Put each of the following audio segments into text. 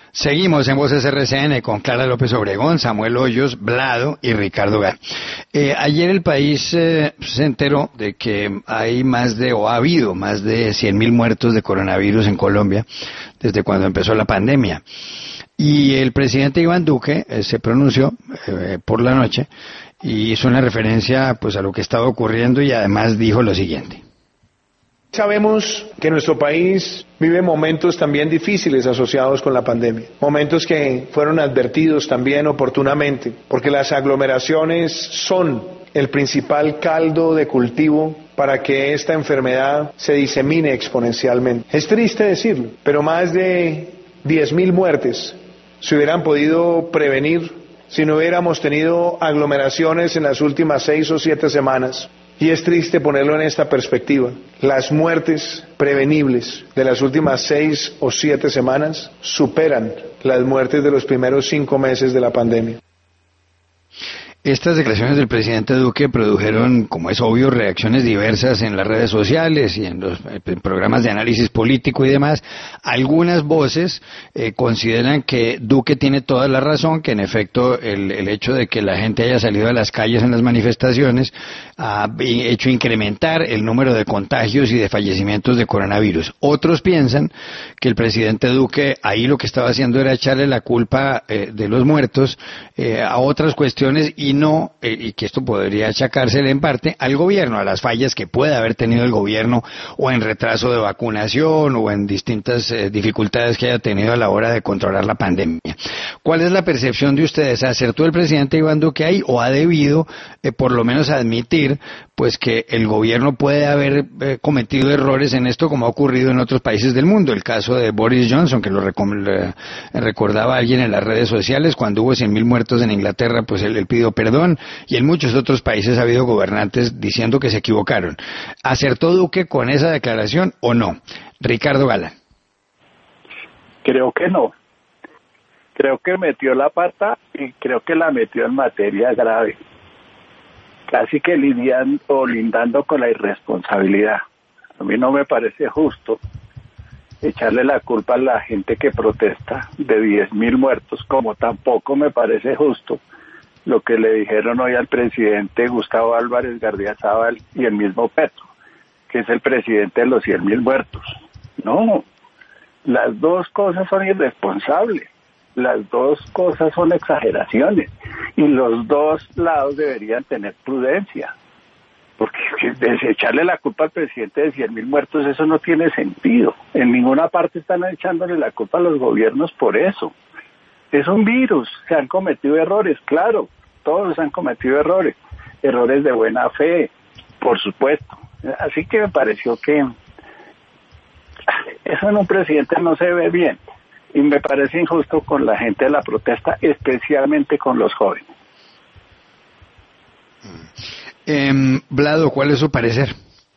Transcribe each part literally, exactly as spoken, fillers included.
Seguimos en Voces R C N con Clara López Obregón, Samuel Hoyos, Blado y Ricardo Gál. Eh, ayer el país eh, se enteró de que hay más de, o ha habido más de cien mil muertos de coronavirus en Colombia desde cuando empezó la pandemia. Y el presidente Iván Duque eh, se pronunció eh, por la noche y hizo una referencia pues a lo que estaba ocurriendo y además dijo lo siguiente. Sabemos que nuestro país vive momentos también difíciles asociados con la pandemia, momentos que fueron advertidos también oportunamente, porque las aglomeraciones son el principal caldo de cultivo para que esta enfermedad se disemine exponencialmente. Es triste decirlo, pero más de diez mil muertes se hubieran podido prevenir si no hubiéramos tenido aglomeraciones en las últimas seis o siete semanas. Y es triste ponerlo en esta perspectiva. Las muertes prevenibles de las últimas seis o siete semanas superan las muertes de los primeros cinco meses de la pandemia. Estas declaraciones del presidente Duque produjeron, como es obvio, reacciones diversas en las redes sociales y en los en programas de análisis político y demás. Algunas voces eh, consideran que Duque tiene toda la razón, que en efecto el, el hecho de que la gente haya salido a las calles en las manifestaciones ha hecho incrementar el número de contagios y de fallecimientos de coronavirus. Otros piensan que el presidente Duque ahí lo que estaba haciendo era echarle la culpa eh, de los muertos eh, a otras cuestiones y no, eh, y que esto podría achacársele en parte al gobierno, a las fallas que puede haber tenido el gobierno o en retraso de vacunación o en distintas eh, dificultades que haya tenido a la hora de controlar la pandemia. ¿Cuál es la percepción de ustedes? ¿Acertó el presidente Iván Duque ahí o ha debido eh, por lo menos admitir pues que el gobierno puede haber eh, cometido errores en esto como ha ocurrido en otros países del mundo? El caso de Boris Johnson, que lo recom- le recordaba a alguien en las redes sociales, cuando hubo cien mil muertos en Inglaterra, pues él, él pidió perdón, y en muchos otros países ha habido gobernantes diciendo que se equivocaron. ¿Acertó Duque con esa declaración o no? Ricardo Gala. Creo que no. Creo que metió la pata y creo que la metió en materia grave. Casi que lidiando o lindando con la irresponsabilidad. A mí no me parece justo echarle la culpa a la gente que protesta de diez mil muertos, como tampoco me parece justo lo que le dijeron hoy al presidente Gustavo Álvarez Gardiazabal y el mismo Petro, que es el presidente de los cien mil muertos. No, las dos cosas son irresponsables, las dos cosas son exageraciones, y los dos lados deberían tener prudencia, porque echarle la culpa al presidente de cien mil muertos, eso no tiene sentido. En ninguna parte están echándole la culpa a los gobiernos por eso. Es un virus, se han cometido errores, claro, todos han cometido errores, errores de buena fe, por supuesto. Así que me pareció que eso en un presidente no se ve bien, y me parece injusto con la gente de la protesta, especialmente con los jóvenes. Eh, Blado, ¿cuál es su parecer?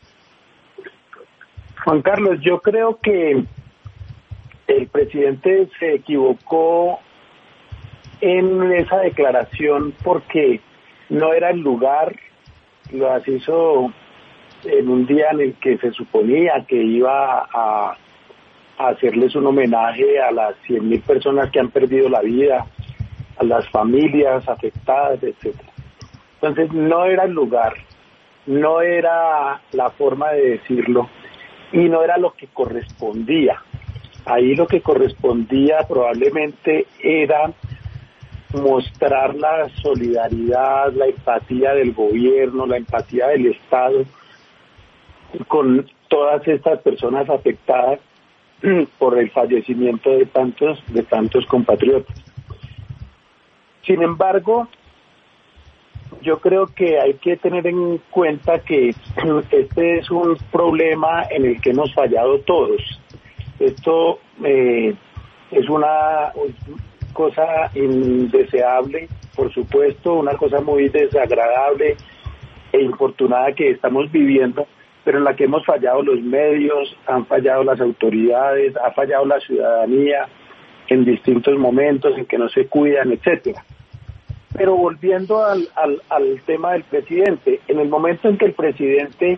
Juan Carlos, yo creo que el presidente se equivocó en esa declaración porque no era el lugar, las hizo en un día en el que se suponía que iba a, a hacerles un homenaje a las cien mil personas que han perdido la vida, a las familias afectadas, etcétera. Entonces no era el lugar, no era la forma de decirlo y no era lo que correspondía. Ahí lo que correspondía probablemente era mostrar la solidaridad, la empatía del gobierno, la empatía del Estado con todas estas personas afectadas por el fallecimiento de tantos, de tantos compatriotas. Sin embargo, yo creo que hay que tener en cuenta que este es un problema en el que hemos fallado todos. Esto eh, es una cosa indeseable, por supuesto, una cosa muy desagradable e infortunada que estamos viviendo, pero en la que hemos fallado los medios, han fallado las autoridades, ha fallado la ciudadanía en distintos momentos en que no se cuidan, etcétera. Pero volviendo al, al, al tema del presidente, en el momento en que el presidente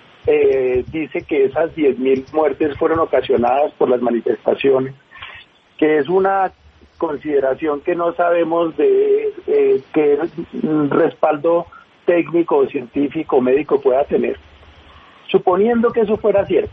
eh, dice que esas diez mil muertes fueron ocasionadas por las manifestaciones, que es una consideración que no sabemos de eh, qué respaldo técnico, científico, médico pueda tener. Suponiendo que eso fuera cierto,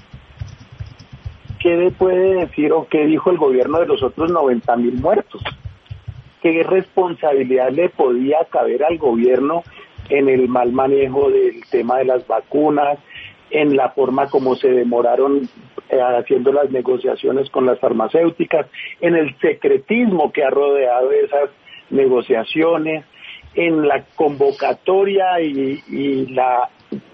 ¿qué puede decir o qué dijo el gobierno de los otros noventa mil muertos? ¿Qué responsabilidad le podía caber al gobierno en el mal manejo del tema de las vacunas, en la forma como se demoraron eh, haciendo las negociaciones con las farmacéuticas, en el secretismo que ha rodeado esas negociaciones, en la convocatoria y, y la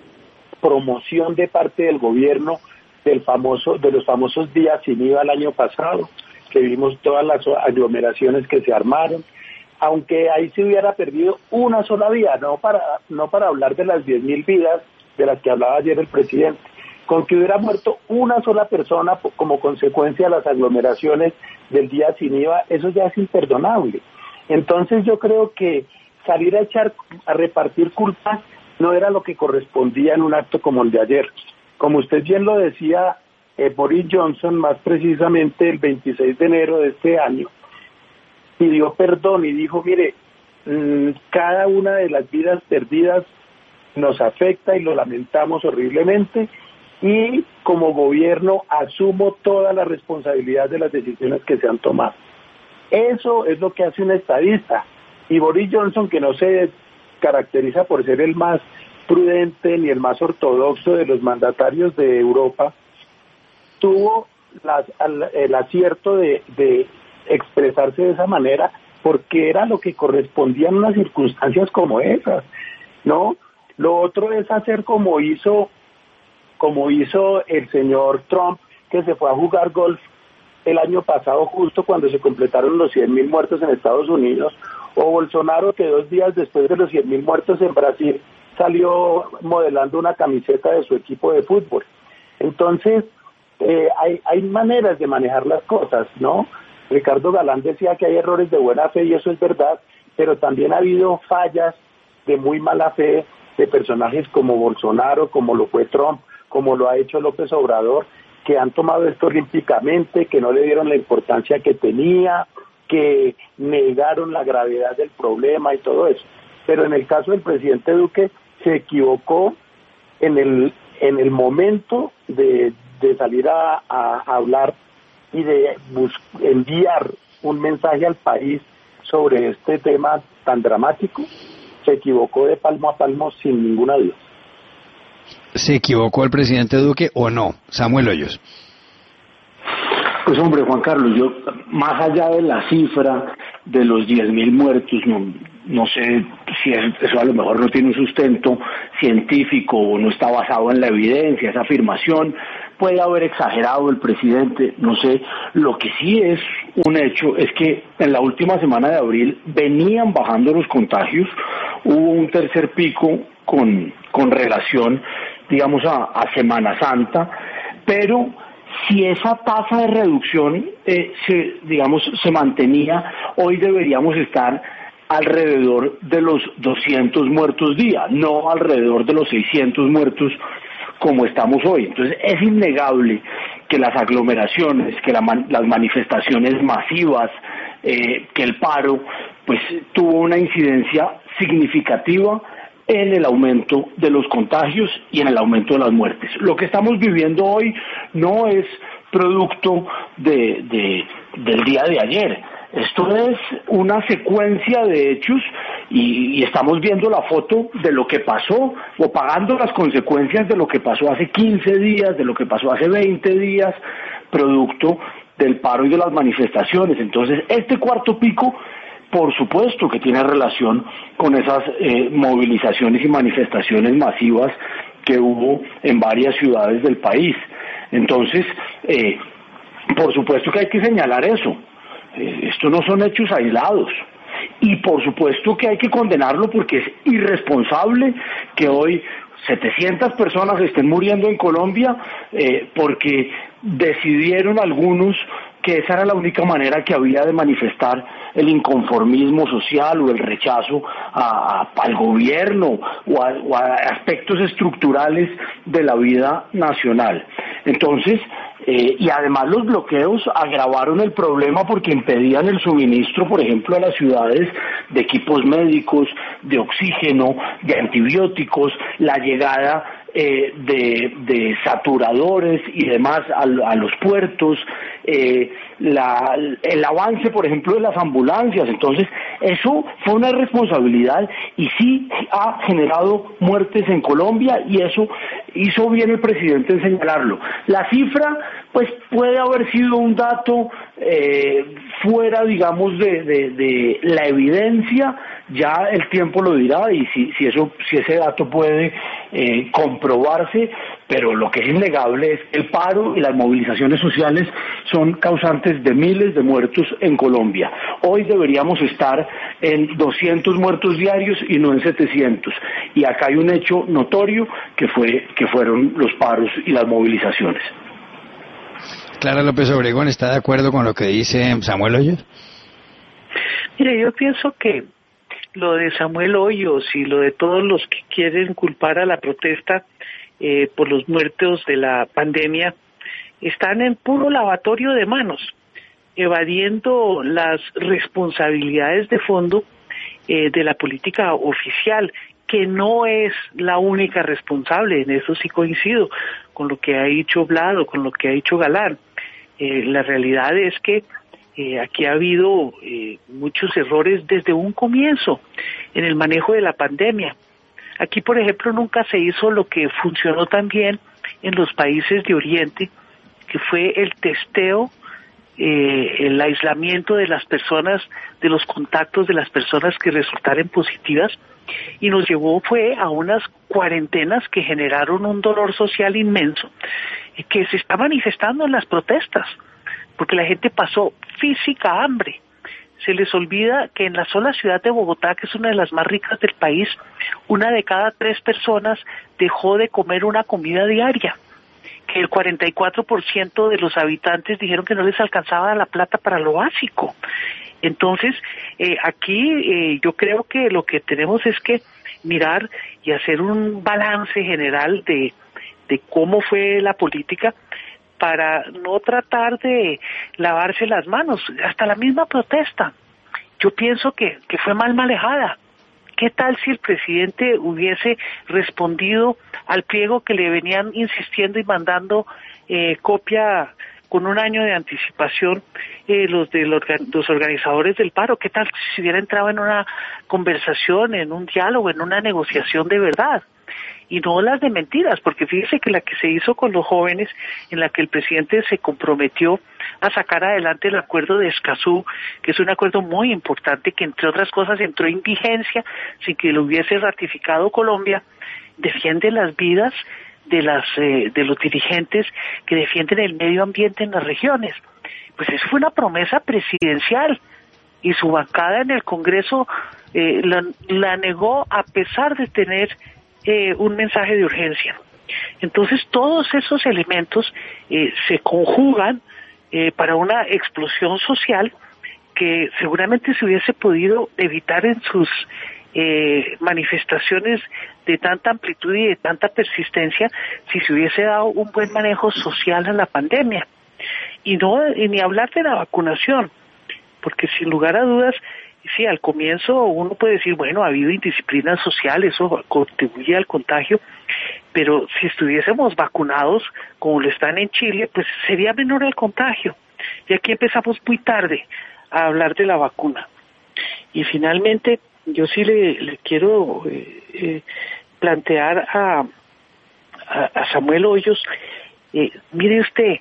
promoción de parte del gobierno del famoso de los famosos días sin I V A el año pasado, que vimos todas las aglomeraciones que se armaron, aunque ahí se hubiera perdido una sola vida, no para no para hablar de las diez mil vidas de las que hablaba ayer el presidente, con que hubiera muerto una sola persona como consecuencia de las aglomeraciones del día sin I V A, eso ya es imperdonable. Entonces yo creo que salir a echar, a repartir culpas no era lo que correspondía en un acto como el de ayer. Como usted bien lo decía, eh, Boris Johnson, más precisamente el veintiséis de enero de este año, pidió perdón y dijo, mire, mmm, cada una de las vidas perdidas nos afecta y lo lamentamos horriblemente, y como gobierno asumo toda la responsabilidad de las decisiones que se han tomado. Eso es lo que hace un estadista. Y Boris Johnson, que no se caracteriza por ser el más prudente ni el más ortodoxo de los mandatarios de Europa, tuvo las, el acierto de, de expresarse de esa manera, porque era lo que correspondía en unas circunstancias como esas, ¿no? Lo otro es hacer como hizo, como hizo el señor Trump, que se fue a jugar golf el año pasado, justo cuando se completaron los cien mil muertos en Estados Unidos, o Bolsonaro, que dos días después de los cien mil muertos en Brasil salió modelando una camiseta de su equipo de fútbol. Entonces, eh, hay, hay maneras de manejar las cosas, ¿no? Ricardo Galán decía que hay errores de buena fe, y eso es verdad, pero también ha habido fallas de muy mala fe de personajes como Bolsonaro, como lo fue Trump, como lo ha hecho López Obrador, que han tomado esto olímpicamente, que no le dieron la importancia que tenía, que negaron la gravedad del problema y todo eso. Pero en el caso del presidente Duque se equivocó en el en el momento de, de salir a, a, a hablar y de bus- enviar un mensaje al país sobre este tema tan dramático. Se equivocó de palmo a palmo sin ninguna duda. ¿Se equivocó el presidente Duque o no? Samuel Hoyos. Pues hombre, Juan Carlos, yo más allá de la cifra de los diez mil muertos, no, no sé si eso a lo mejor no tiene un sustento científico o no está basado en la evidencia, esa afirmación puede haber exagerado el presidente, no sé. Lo que sí es un hecho es que en la última semana de abril venían bajando los contagios, hubo un tercer pico con, con relación, digamos, a, a Semana Santa, pero si esa tasa de reducción eh, se, digamos, se mantenía, hoy deberíamos estar alrededor de los doscientos muertos día, no alrededor de los seiscientos muertos como estamos hoy. Entonces es innegable que las aglomeraciones, que la man, las manifestaciones masivas, eh, que el paro, pues tuvo una incidencia significativa en el aumento de los contagios y en el aumento de las muertes. Lo que estamos viviendo hoy no es producto de, de, del día de ayer. Esto es una secuencia de hechos y, y estamos viendo la foto de lo que pasó o pagando las consecuencias de lo que pasó hace quince días, de lo que pasó hace veinte días, producto del paro y de las manifestaciones. Entonces, este cuarto pico, por supuesto que tiene relación con esas eh, movilizaciones y manifestaciones masivas que hubo en varias ciudades del país. Entonces, eh, por supuesto que hay que señalar eso. Eh, esto no son hechos aislados. Y por supuesto que hay que condenarlo porque es irresponsable que hoy setecientas personas estén muriendo en Colombia eh, porque decidieron algunos que esa era la única manera que había de manifestar el inconformismo social o el rechazo a, a, al gobierno o a, o a aspectos estructurales de la vida nacional. Entonces, eh, y además los bloqueos agravaron el problema porque impedían el suministro, por ejemplo, a las ciudades de equipos médicos, de oxígeno, de antibióticos, la llegada eh, de, de saturadores y demás a, a los puertos, eh, la, el avance, por ejemplo, de las ambulancias. Entonces, eso fue una responsabilidad y sí ha generado muertes en Colombia, y eso hizo bien el presidente en señalarlo. La cifra, pues, puede haber sido un dato eh, fuera, digamos, de, de, de la evidencia. Ya el tiempo lo dirá, y si, si eso, si ese dato puede eh, comprobarse, pero lo que es innegable es que el paro y las movilizaciones sociales son causantes de miles de muertos en Colombia. Hoy deberíamos estar en doscientos muertos diarios y no en setecientos, y acá hay un hecho notorio que fue que fueron los paros y las movilizaciones. Clara López Obregón, ¿está de acuerdo con lo que dice Samuel Hoyos? Mire, yo pienso que lo de Samuel Hoyos y lo de todos los que quieren culpar a la protesta eh, por los muertos de la pandemia están en puro lavatorio de manos, evadiendo las responsabilidades de fondo eh, de la política oficial, que no es la única responsable. En eso sí coincido con lo que ha dicho Vlado, con lo que ha dicho Galán. Eh, la realidad es que Eh, aquí ha habido eh, muchos errores desde un comienzo en el manejo de la pandemia. Aquí, por ejemplo, nunca se hizo lo que funcionó tan bien en los países de Oriente, que fue el testeo, eh, el aislamiento de las personas, de los contactos de las personas que resultaran positivas, y nos llevó fue a unas cuarentenas que generaron un dolor social inmenso, y que se está manifestando en las protestas, porque la gente pasó física hambre. Se les olvida que en la sola ciudad de Bogotá, que es una de las más ricas del país, una de cada tres personas dejó de comer una comida diaria, que el cuarenta y cuatro por ciento de los habitantes dijeron que no les alcanzaba la plata para lo básico. Entonces, eh, aquí eh, yo creo que lo que tenemos es que mirar y hacer un balance general de, de cómo fue la política, para no tratar de lavarse las manos. Hasta la misma protesta, yo pienso que, que fue mal manejada. ¿Qué tal si el presidente hubiese respondido al pliego que le venían insistiendo y mandando eh, copia con un año de anticipación eh, los de los, los organizadores del paro? ¿Qué tal si hubiera entrado en una conversación, en un diálogo, en una negociación de verdad? Y no las de mentiras, porque fíjese que la que se hizo con los jóvenes, en la que el presidente se comprometió a sacar adelante el acuerdo de Escazú, que es un acuerdo muy importante, que entre otras cosas entró en vigencia sin que lo hubiese ratificado Colombia, defiende las vidas de las eh, de los dirigentes que defienden el medio ambiente en las regiones. Pues eso fue una promesa presidencial, y su bancada en el Congreso eh, la, la negó a pesar de tener Eh, un mensaje de urgencia. Entonces todos esos elementos eh, se conjugan eh, para una explosión social que seguramente se hubiese podido evitar en sus eh, manifestaciones de tanta amplitud y de tanta persistencia si se hubiese dado un buen manejo social a la pandemia. Y no y ni hablar de la vacunación, porque sin lugar a dudas, sí, al comienzo uno puede decir, bueno, ha habido indisciplina social, eso contribuye al contagio, pero si estuviésemos vacunados, como lo están en Chile, pues sería menor el contagio. Y aquí empezamos muy tarde a hablar de la vacuna. Y finalmente, yo sí le, le quiero eh, eh, plantear a, a, a Samuel Hoyos, eh, mire usted,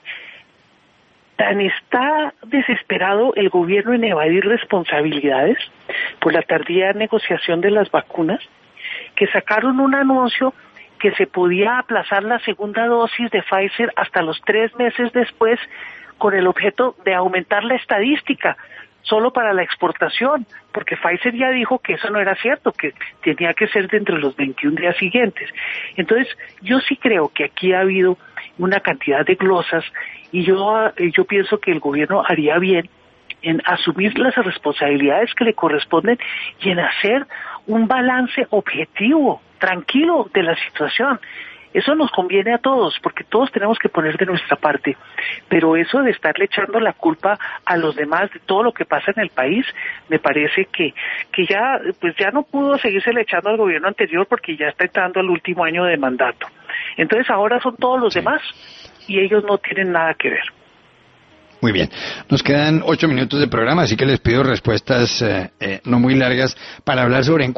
tan está desesperado el gobierno en evadir responsabilidades por la tardía negociación de las vacunas, que sacaron un anuncio que se podía aplazar la segunda dosis de Pfizer hasta los tres meses después, con el objeto de aumentar la estadística, solo para la exportación, porque Pfizer ya dijo que eso no era cierto, que tenía que ser dentro de los veintiún días siguientes. Entonces, yo sí creo que aquí ha habido una cantidad de glosas y yo, yo pienso que el gobierno haría bien en asumir las responsabilidades que le corresponden y en hacer un balance objetivo, tranquilo de la situación. Eso nos conviene a todos, porque todos tenemos que poner de nuestra parte, pero eso de estarle echando la culpa a los demás de todo lo que pasa en el país, me parece que que ya pues ya no pudo seguirse le echando al gobierno anterior porque ya está entrando al último año de mandato. Entonces ahora son todos los demás y ellos no tienen nada que ver. Muy bien, nos quedan ocho minutos de programa, así que les pido respuestas eh, eh, no muy largas para hablar sobre